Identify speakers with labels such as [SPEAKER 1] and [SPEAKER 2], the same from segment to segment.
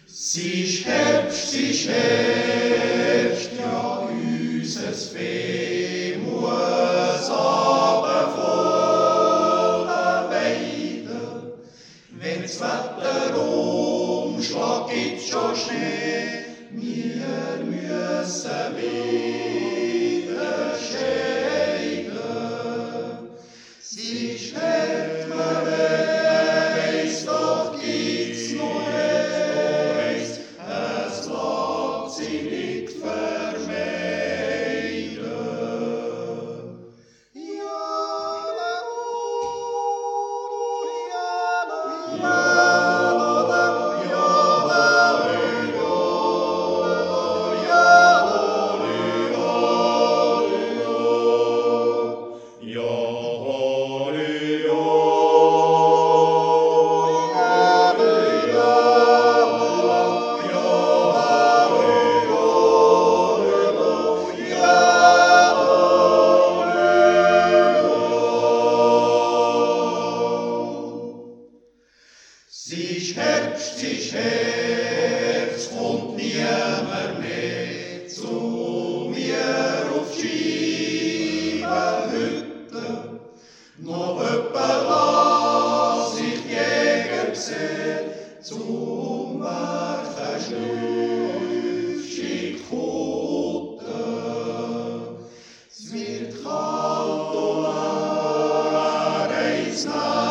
[SPEAKER 1] Siehst Herbst, ja, unser Vieh muss aber voll weiden. Wenn's Wetter umschlägt, gibt's schon Schnee, wir müssen wieder scheiden. Siehst Herbst, man weiss, doch gibt's noch eins, es lässt sich nicht vermeiden. Siehst Herbst, kommt niemand mehr zu mir auf die Scheibenhütte. Noch öppe lass ich die Jäger sehen, zum Werfen schlüpfig Kutte. Es wird kalt und eine Reis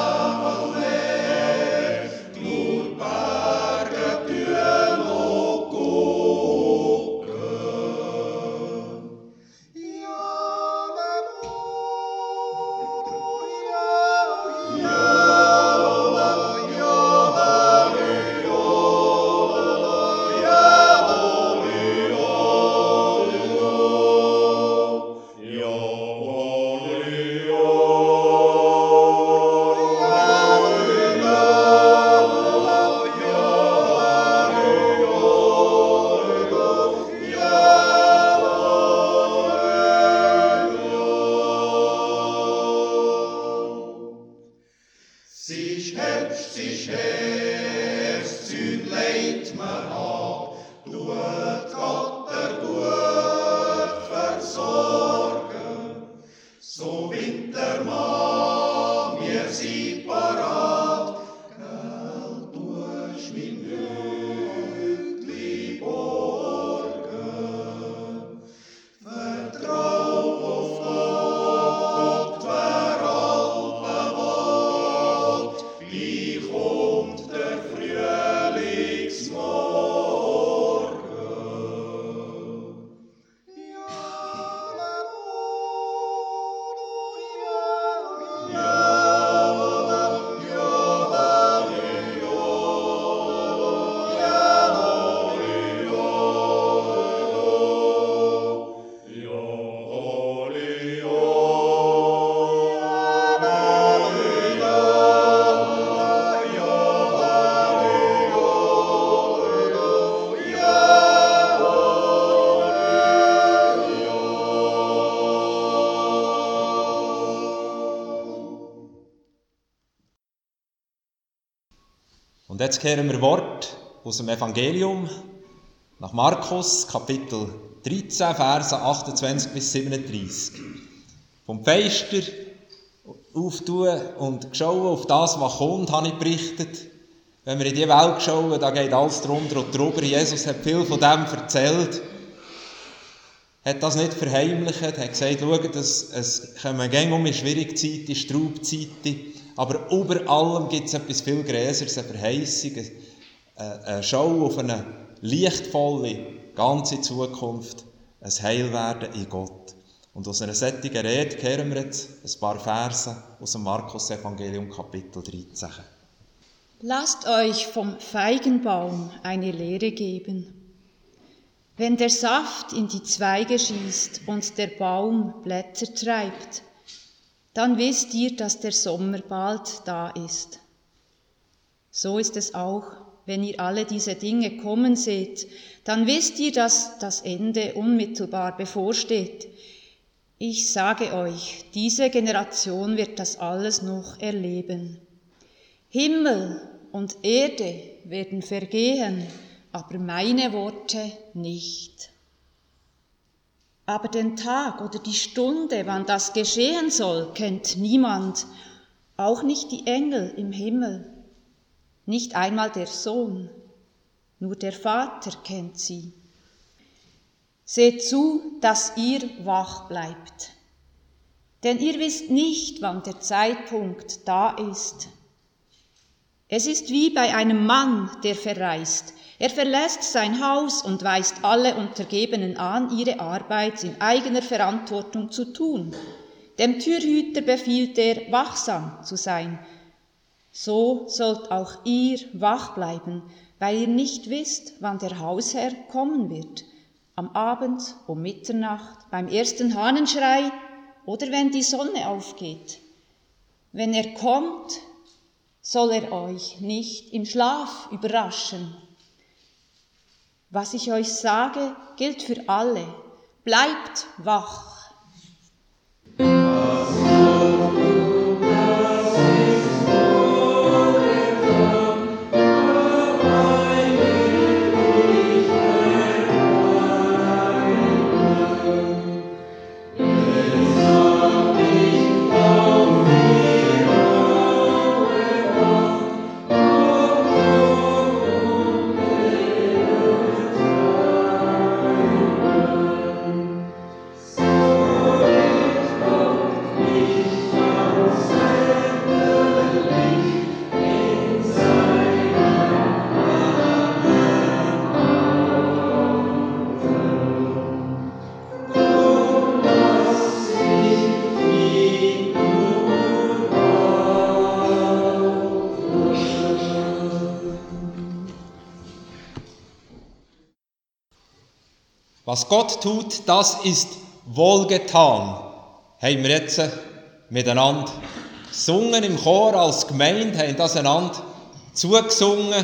[SPEAKER 1] Siehst Herbst, Züg legt mir ab, tut Gott gut versorgen. So Wintermann, wir sind parat, gell, tust mein Hütli borgen. Vertrau auf Gott, wer Alpen will, wie kommt der Frühlingsmorgen?
[SPEAKER 2] Und jetzt hören wir Wort aus dem Evangelium nach Markus, Kapitel 13, Verse 28 bis 37. Vom Fenster auftun und schauen auf das, was kommt, habe ich berichtet. Wenn wir in die Welt schauen, da geht alles drunter und drüber. Jesus hat viel von dem erzählt, hat das nicht verheimlicht, hat gesagt, schaut, es kommen gäng um in schwierige Zeiten, Straubzeiten, aber über allem gibt es etwas viel Größeres, eine Verheißung, eine Schau auf eine lichtvolle, ganze Zukunft, ein Heilwerden in Gott. Und aus einer solchen Rede hören wir jetzt ein paar Verse aus dem Markus-Evangelium, Kapitel 13.
[SPEAKER 3] Lasst euch vom Feigenbaum eine Lehre geben. Wenn der Saft in die Zweige schießt und der Baum Blätter treibt, dann wisst ihr, dass der Sommer bald da ist. So ist es auch, wenn ihr alle diese Dinge kommen seht, dann wisst ihr, dass das Ende unmittelbar bevorsteht. Ich sage euch, diese Generation wird das alles noch erleben. Himmel und Erde werden vergehen, aber meine Worte nicht. Aber den Tag oder die Stunde, wann das geschehen soll, kennt niemand, auch nicht die Engel im Himmel, nicht einmal der Sohn, nur der Vater kennt sie. Seht zu, dass ihr wach bleibt, denn ihr wisst nicht, wann der Zeitpunkt da ist. Es ist wie bei einem Mann, der verreist. Er verlässt sein Haus und weist alle Untergebenen an, ihre Arbeit in eigener Verantwortung zu tun. Dem Türhüter befiehlt er, wachsam zu sein. So sollt auch ihr wach bleiben, weil ihr nicht wisst, wann der Hausherr kommen wird. Am Abend, um Mitternacht, beim ersten Hahnenschrei oder wenn die Sonne aufgeht. Wenn er kommt, soll er euch nicht im Schlaf überraschen. Was ich euch sage, gilt für alle. Bleibt wach.
[SPEAKER 2] Was Gott tut, das ist wohlgetan, haben wir jetzt miteinander gesungen im Chor als Gemeinde, haben das einander zugesungen,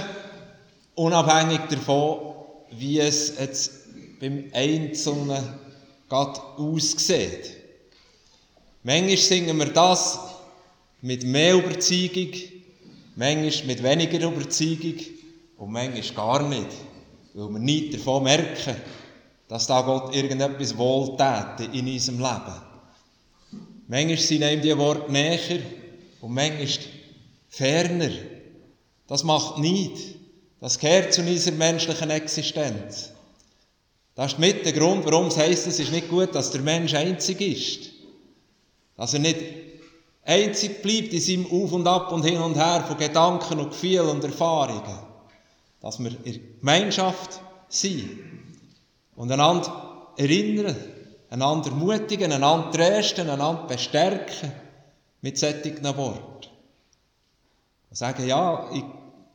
[SPEAKER 2] unabhängig davon, wie es jetzt beim Einzelnen gerade aussieht. Manchmal singen wir das mit mehr Überzeugung, manchmal mit weniger Überzeugung und manchmal gar nicht, weil wir nichts davon merken, dass da Gott irgendetwas wohltäte in unserem Leben. Manchmal sind ihm die Worte näher und manchmal ferner. Das macht nichts. Das gehört zu unserer menschlichen Existenz. Das ist mit der Grund, warum es heisst, es ist nicht gut, dass der Mensch einzig ist. Dass er nicht einzig bleibt in seinem Auf und Ab und Hin und Her von Gedanken und Gefühlen und Erfahrungen. Dass wir in der Gemeinschaft sind. Und einander erinnern, einander ermutigen, einander trösten, einander bestärken mit solchen Worten. Und sagen, ja, ich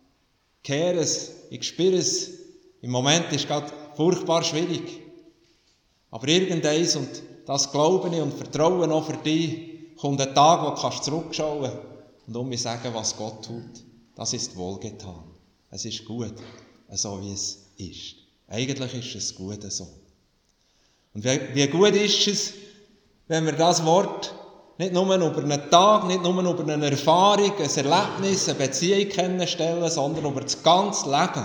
[SPEAKER 2] kehre es, ich spüre es, im Moment ist es gerade furchtbar schwierig. Aber irgendeins, und das glaube ich und vertraue noch für dich, kommt ein Tag, wo du zurückschauen kannst und mir sagen, was Gott tut. Das ist wohlgetan. Es ist gut, so wie es ist. Eigentlich ist es gut so. Und wie gut ist es, wenn wir das Wort nicht nur über einen Tag, nicht nur über eine Erfahrung, ein Erlebnis, eine Beziehung kennenstellen, sondern über das ganze Leben.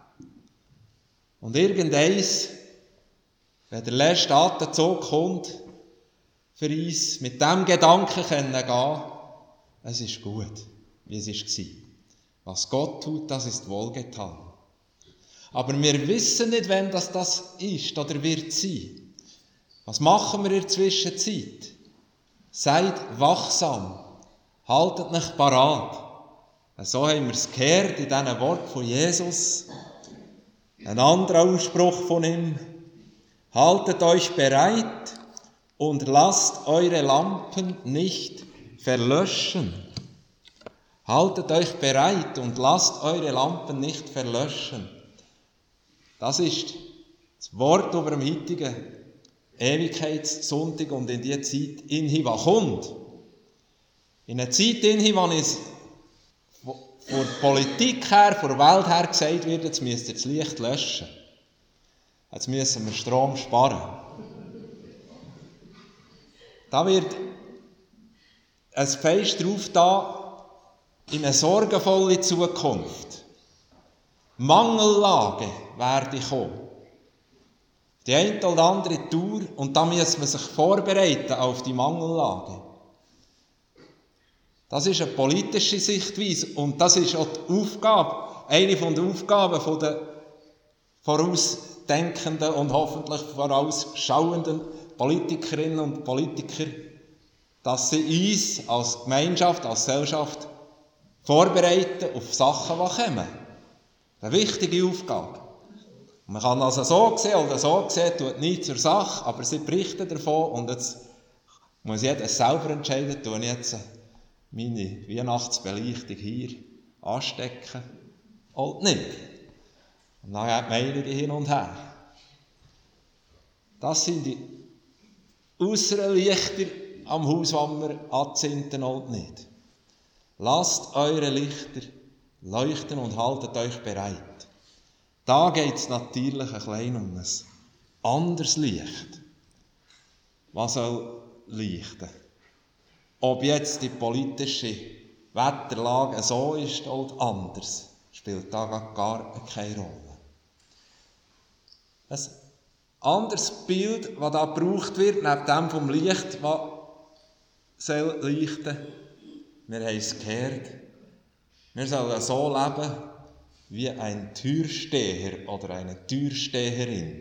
[SPEAKER 2] Und irgendeins, wenn der letzte Atemzug kommt, für uns mit dem Gedanken gehen, es ist gut, wie es war. Was Gott tut, das ist wohlgetan. Aber wir wissen nicht, wann das ist oder wird sein. Was machen wir in der Zwischenzeit? Seid wachsam, haltet euch parat. So haben wir es gehört in diesen Worten von Jesus. Ein anderer Ausspruch von ihm. Haltet euch bereit und lasst eure Lampen nicht verlöschen. Haltet euch bereit und lasst eure Lampen nicht verlöschen. Das ist das Wort über dem heutigen Ewigkeitssonntag und in die Zeit in was kommt. In eine Zeit in wo es von der Politik her, von der Welt her gesagt wird, jetzt müsst ihr das Licht löschen. Jetzt müssen wir Strom sparen. Da wird ein Fest drauf da in eine sorgenvolle Zukunft. Mangellage werde kommen. Die eine oder andere Tour, und da muss man sich vorbereiten auf die Mangellage. Das ist eine politische Sichtweise und das ist auch die Aufgabe, eine der Aufgaben der vorausdenkenden und hoffentlich vorausschauenden Politikerinnen und Politiker, dass sie uns als Gemeinschaft, als Gesellschaft vorbereiten auf Sachen, die kommen. Eine wichtige Aufgabe. Man kann also so sehen oder so sehen, tut nichts zur Sache, aber sie berichten davon und jetzt muss jeder selber entscheiden, tue ich jetzt meine Weihnachtsbeleuchtung hier anstecken oder nicht. Und dann hat die Meinungen hin und her. Das sind die äußeren Lichter am Haus, die wir anzünden oder nicht. Lasst eure Lichter leuchten und haltet euch bereit. Da geht es natürlich ein klein um ein anderes Licht. Was soll leuchten? Ob jetzt die politische Wetterlage so ist oder anders, spielt da gar keine Rolle. Ein anderes Bild, das da gebraucht wird, neben dem vom Licht, das soll leuchten, wir haben es gehört, wir sollen so leben wie ein Türsteher oder eine Türsteherin.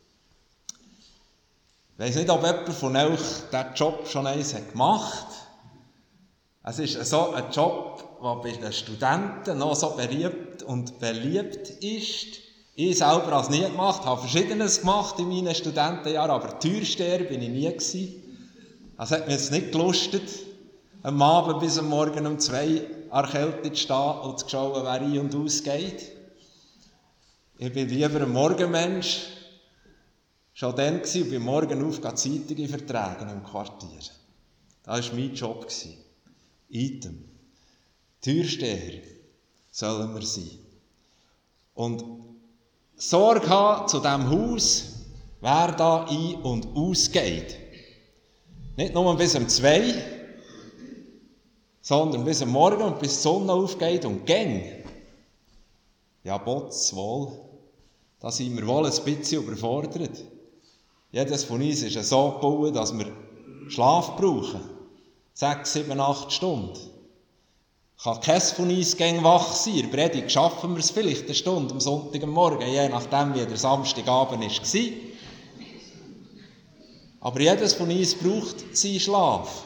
[SPEAKER 2] Ich weiss nicht, ob jemand von euch diesen Job schon einmal gemacht hat. Es ist so ein Job, der bei den Studenten noch so beliebt und beliebt ist. Ich selber habe es nie gemacht, habe Verschiedenes gemacht in meinen Studentenjahren, aber Türsteher bin ich nie gewesen. Es hat mir jetzt nicht gelustet, am Abend bis am Morgen um 2 an der Kälte zu stehen und zu schauen, wer ein- und ausgeht. Ich bin lieber ein Morgenmensch. Schon dann war ich beim Morgen auf Zeitungen vertragen im Quartier. Das war mein Job. Item. Türsteher sollen wir sein. Und Sorge haben zu diesem Haus, wer da ein- und ausgeht. Nicht nur bis um 2, sondern bis am Morgen und bis die Sonne aufgeht und ging. Ja, Botts wohl, da sind wir wohl ein bisschen überfordert. Jedes von uns ist so gebaut, dass wir Schlaf brauchen. 6, 7, 8 Stunden. Kann keines von uns gäng wach sein. In der Predigt schaffen wir es vielleicht eine Stunde am Sonntagmorgen, je nachdem, wie der Samstagabend war. Aber jedes von uns braucht seinen Schlaf.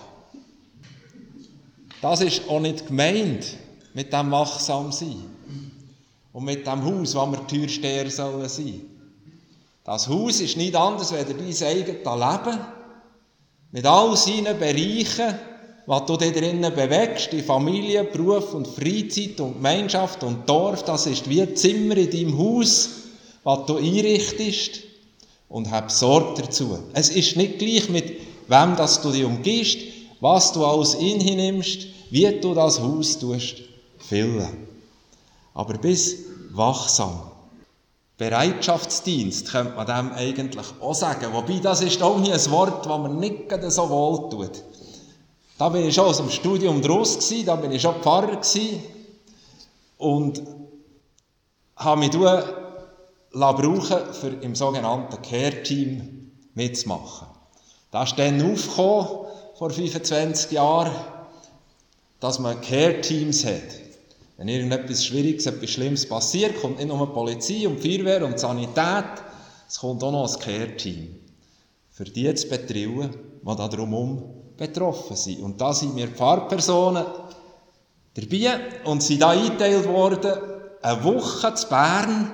[SPEAKER 2] Das ist auch nicht gemeint mit dem Wachsamsein. Und mit dem Haus, wo wir Türsteher sein sollen. Das Haus ist nicht anders als dein eigenes Leben. Mit all seinen Bereichen, was du da drinnen bewegst, die Familie, Beruf und Freizeit und Gemeinschaft und Dorf, das ist wie ein Zimmer in deinem Haus, was du einrichtest und hab Sorge dazu. Es ist nicht gleich, mit wem dass du dich umgibst, was du alles hinnimmst, wie du das Haus füllen. Aber bist wachsam. Bereitschaftsdienst könnte man dem eigentlich auch sagen. Wobei, das ist auch hier ein Wort, das man nicht so wohl tut. Da bin ich schon aus dem Studium draus gewesen, da bin ich schon Pfarrer gewesen und habe mich brauchen, für im sogenannten Care-Team mitzumachen. Da ist dann aufgekommen, vor 25 Jahren, dass man Care-Teams hat. Wenn irgendetwas Schwieriges, etwas Schlimmes passiert, kommt nicht nur die Polizei und die Feuerwehr und die Sanität, es kommt auch noch ein Care-Team. Für die zu betreuen, die da drumherum betroffen sind. Und da sind wir Pfarrpersonen dabei und sind da eingeteilt worden, eine Woche zu Bern,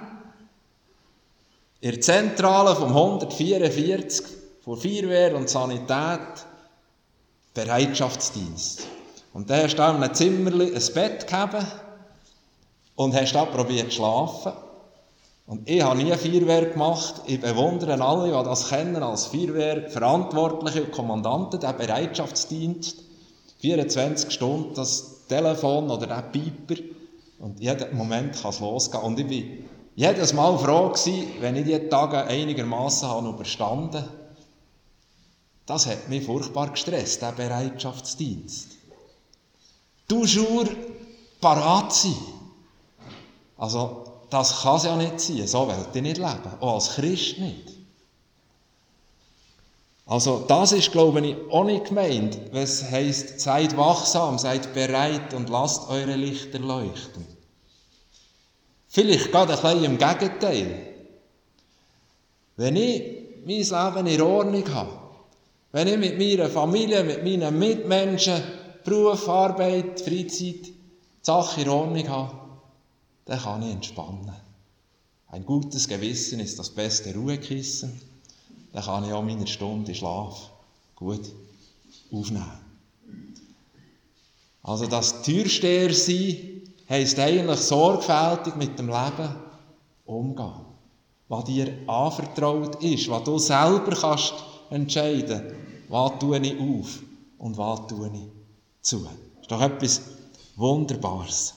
[SPEAKER 2] in der Zentrale vom 144, von Feuerwehr und Sanität, Bereitschaftsdienst. Und dann hast du da in einem Zimmerli ein Bett gegeben und hast da probiert zu schlafen. Und ich habe nie Feuerwehr gemacht. Ich bewundere alle, die das kennen, als Feuerwehrverantwortliche und Kommandanten, den Bereitschaftsdienst. 24 Stunden das Telefon oder der Piper. Und jeden Moment kann es losgehen. Und ich war jedes Mal froh gewesen, wenn ich die Tage einigermaßen überstanden habe. Das hat mich furchtbar gestresst, der Bereitschaftsdienst. Toujours parat sein. Also, das kann es ja nicht sein, so will ich nicht leben, auch als Christ nicht. Also das ist, glaube ich, auch nicht gemeint, wenn es heisst, seid wachsam, seid bereit und lasst eure Lichter leuchten. Vielleicht gerade ein bisschen im Gegenteil. Wenn ich mein Leben in Ordnung habe, wenn ich mit meiner Familie, mit meinen Mitmenschen, Beruf, Arbeit, Freizeit, die Sache in Ordnung habe, dann kann ich entspannen. Ein gutes Gewissen ist das beste Ruhekissen. Dann kann ich auch meine Stunde Schlaf gut aufnehmen. Also das Türsteher sein heisst eigentlich sorgfältig mit dem Leben umgehen. Was dir anvertraut ist, was du selber kannst entscheiden, was tue ich auf und was tue ich zu. Das ist doch etwas Wunderbares.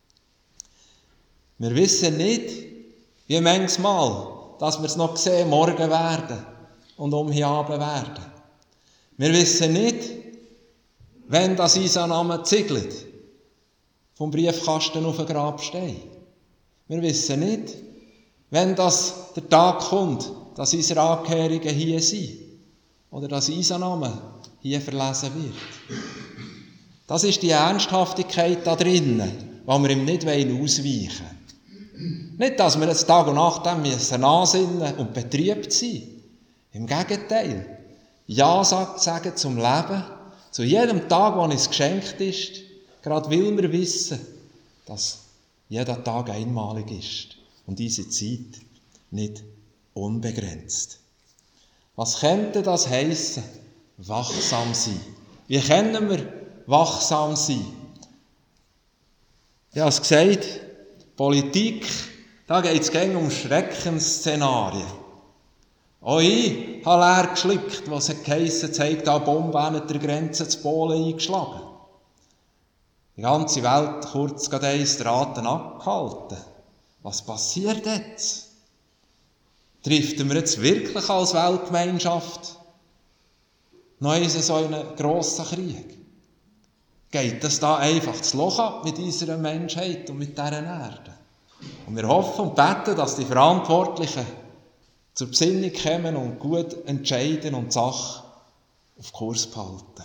[SPEAKER 2] Wir wissen nicht, wie manchmal, dass wir es noch sehen, morgen werden und hier Abend werden. Wir wissen nicht, wenn das unser Name ziegelt, vom Briefkasten auf den Grabstein. Wir wissen nicht, wenn das der Tag kommt, dass unsere Angehörigen hier sind oder dass unser Name hier verlesen wird. Das ist die Ernsthaftigkeit da drinnen, die wir ihm nicht ausweichen wollen. Nicht, dass wir jetzt Tag und Nacht dem ansinnen und betrübt sein. Im Gegenteil. Ja sagen zum Leben, zu jedem Tag, der uns geschenkt ist, gerade weil wir wissen, dass jeder Tag einmalig ist und diese Zeit nicht unbegrenzt. Was könnte das heissen? Wachsam sein. Wie können wir wachsam sein? Ich habe es gesagt, Politik, da geht es gängig um Schreckensszenarien. Auch ich habe leer geschluckt, was es geheissen hat, da Bomben an der Grenze zu Polen eingeschlagen. Die ganze Welt kurz gerade eins der Atem abgehalten. Was passiert jetzt? Trifft wir jetzt wirklich als Weltgemeinschaft noch so einen grossen Krieg? Geht das da einfach das Loch ab mit unserer Menschheit und mit dieser Erde? Und wir hoffen und beten, dass die Verantwortlichen zur Besinnung kommen und gut entscheiden und die Sache auf Kurs behalten.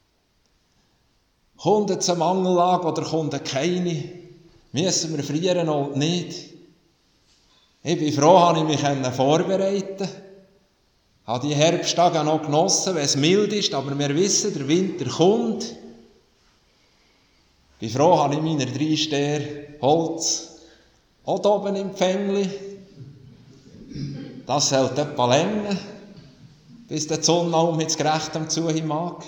[SPEAKER 2] Kommt jetzt eine Mangellage oder kommt keine? Müssen wir frieren oder nicht? Ich bin froh, dass ich mich vorbereiten konnte. Ich habe die Herbsttage noch genossen, wenn es mild ist, aber wir wissen, der Winter kommt. Ich bin froh, dass ich meine 3 Steher Holz auch hier oben im Pfängli. Das sollte etwa länger, bis die Sonne auch mit Gerechtem zu mag.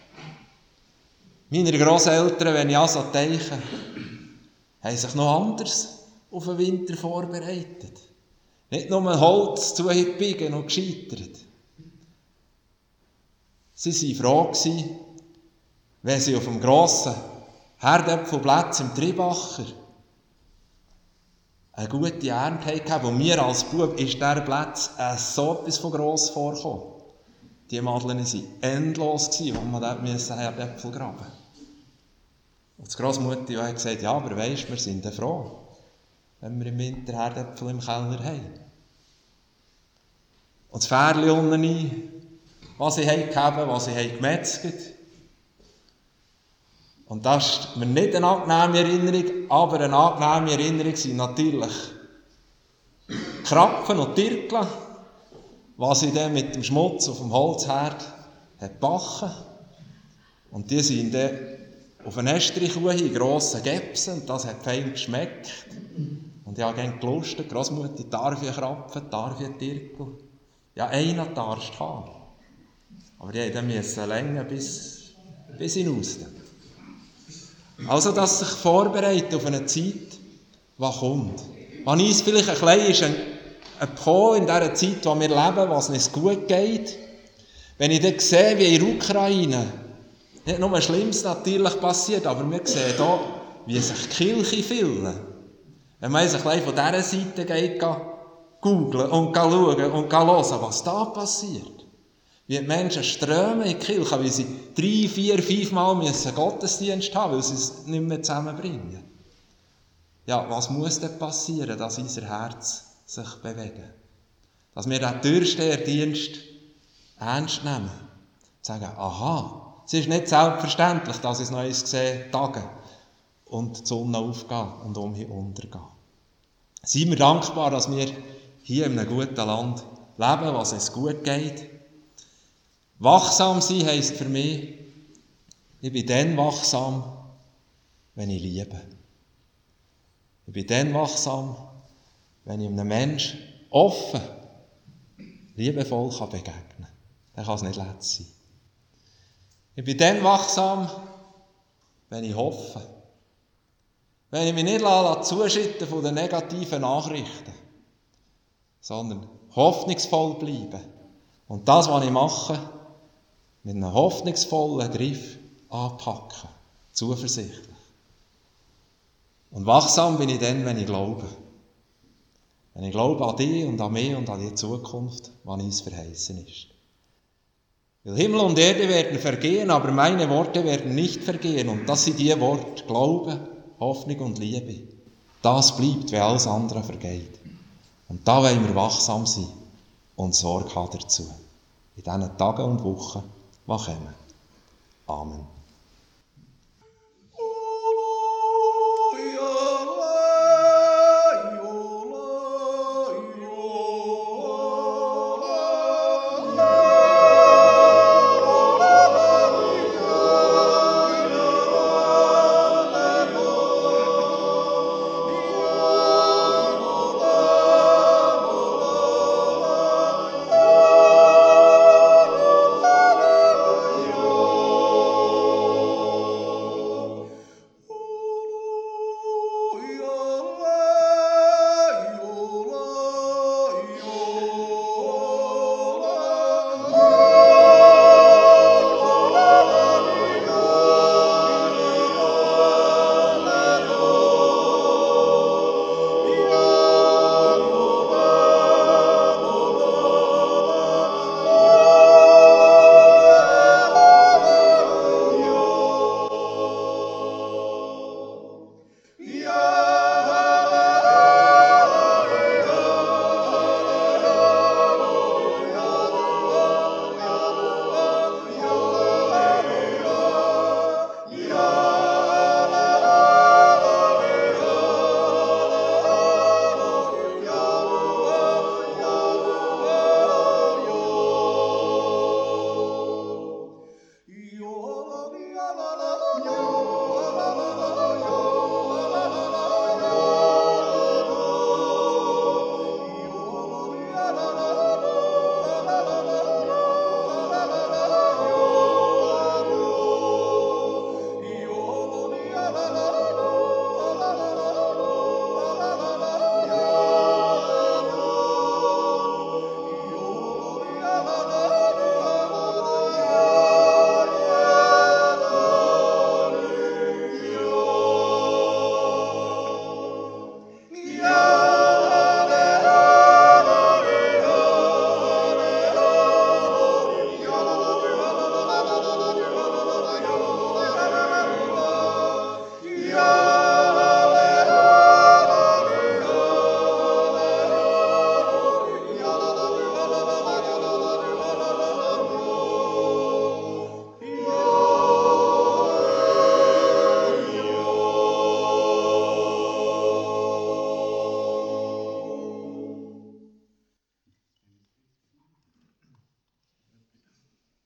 [SPEAKER 2] Meine Grosseltern, wenn ich an so denke, haben sich noch anders auf den Winter vorbereitet. Nicht nur Holz zugebiegen und gescheitert. Sie waren froh, wenn sie auf dem grossen Herdäpfelplatz im Tribacher eine gute Ernte hatten, wo mir als Bub ist dieser Platz so etwas von gross vorgekommen. Die Madeln waren endlos, wo man dort Herdäpfel graben musste. Und die Grossmutter hat gesagt, ja, aber weisst, wir sind froh, wenn wir im Winter Herdäpfel im Keller haben. Und das Pferdchen unten, was sie gegeben, was sie gemetzelt. Und das ist mir nicht eine angenehme Erinnerung, aber eine angenehme Erinnerung sind natürlich Krapfen und Tirkeln, was sie dann mit dem Schmutz auf dem Holzherd gebacken. Und die sind dann auf eine Estrichkuh in grossen Gäpsen und das hat fein geschmeckt. Und ich habe gerne gelustet, Grossmutter, darf ich Krapfen, darf ich Tirkel? Ja, einen darfst du haben. Aber die mussten länger bis hinaus. Also, dass sich vorbereitet auf eine Zeit, die kommt. Wenn uns vielleicht ein bisschen in dieser Zeit, in der wir leben, was nicht gut geht, wenn ich dann sehe, wie in der Ukraine, nicht nur Schlimmes natürlich passiert, aber wir sehen hier, wie sich die Kirche füllen. Wenn man sich von dieser Seite geht, googeln und schauen und hören, was da passiert. Wie die Menschen strömen in die Kirche, wie sie 3, 4, 5 Mal Gottesdienst haben, weil sie es nicht mehr zusammenbringen. ja, was muss denn passieren, dass unser Herz sich bewegt? Dass wir den Türsteherdienst ernst nehmen. Sagen, aha, es ist nicht selbstverständlich, dass ich es noch einmal sehe, Tage und die Sonne aufgeht und um mich untergeht. Seien wir dankbar, dass wir hier in einem guten Land leben, was es gut geht. Wachsam sein heisst für mich, ich bin dann wachsam, wenn ich liebe. Ich bin dann wachsam, wenn ich einem Menschen offen, liebevoll begegnen kann. Dann kann es nicht letzt sein. Ich bin dann wachsam, wenn ich hoffe. Wenn ich mich nicht zuschütten von den negativen Nachrichten, sondern hoffnungsvoll bleiben. Und das, was ich mache, mit einem hoffnungsvollen Griff anpacken. Zuversichtlich. Und wachsam bin ich dann, wenn ich glaube. Wenn ich glaube an dich und an mich und an die Zukunft, die uns verheißen ist. Weil Himmel und Erde werden vergehen, aber meine Worte werden nicht vergehen. Und das sind die Worte, Glaube, Hoffnung und Liebe. Das bleibt, wenn alles andere vergeht. Und da wollen wir wachsam sein und Sorge haben dazu. In diesen Tagen und Wochen, die kommen. Amen.